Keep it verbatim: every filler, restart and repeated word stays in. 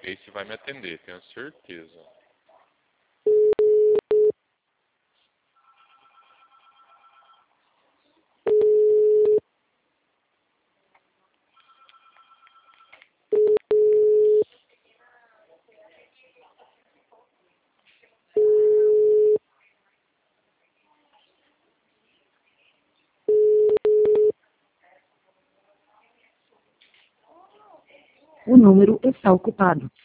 Esse vai me atender, tenho certeza. O número está ocupado.